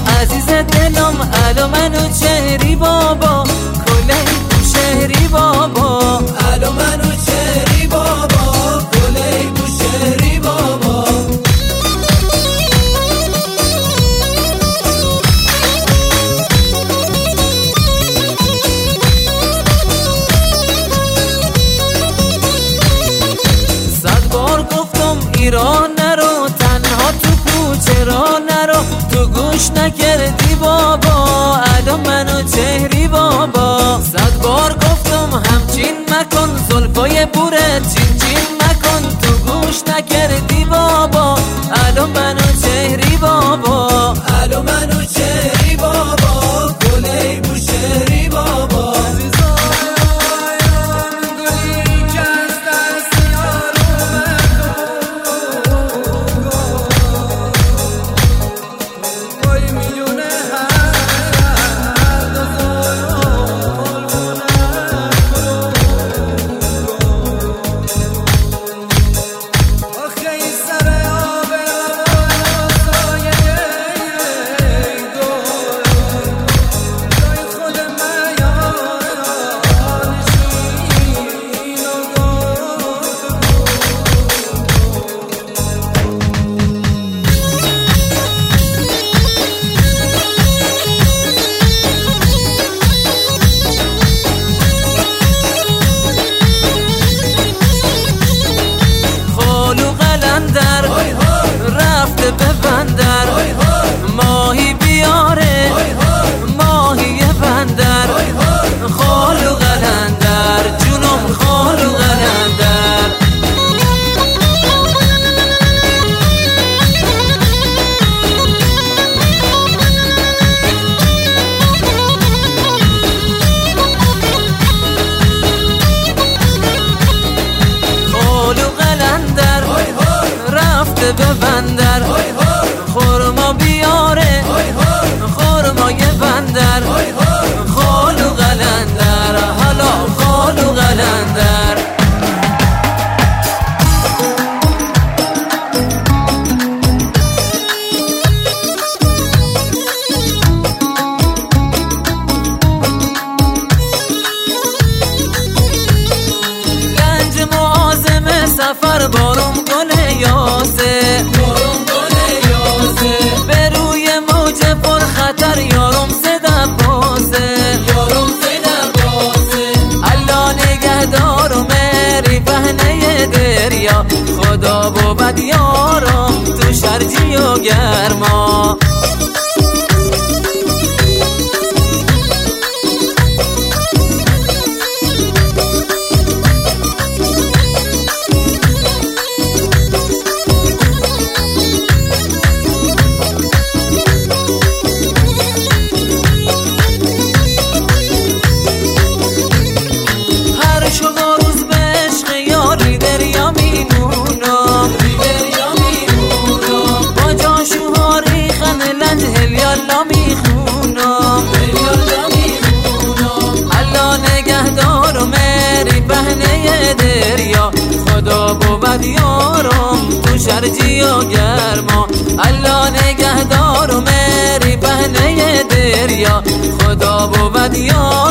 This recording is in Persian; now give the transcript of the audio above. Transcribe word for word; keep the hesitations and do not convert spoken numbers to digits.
عزیز دلم الو منو چهری بابا کله بوشهری بابا الو منو چهری بابا کله بوشهری بابا صد بار گفتم ایران نرو تنها تو کوچه را نرو تو گوش نکردی بابا الو منو چهری بابا صد بار گفتم همچین مکن زلفای بوره چین چین مکن تو گوش نکردی بابا الو منو چهری بابا الو منو چهری بابا کله بوشهری بابا رفته به بندر ماهی بیاره ماهی بندر خالو قلندر جونم خالو قلندر خالو قلندر رفته به بندر خورما بیاره خورمای بندر خالو قلندر حالا خالو قلندر گنج معاظم سفر بارم گل یاسه به روی موج پر خطر یارم زده بازه یارم زده بازه الله نگهدار و مری پهنه دریا خدا بود یارم تو شرجی و گرما دریا خدا بود یارم تو شرجی و گرما الله نگهدار و مری پهنه دریا خدا بود یارم